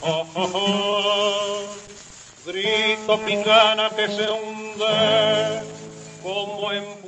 oh, oh, oh. Grito pingana que se hunde como en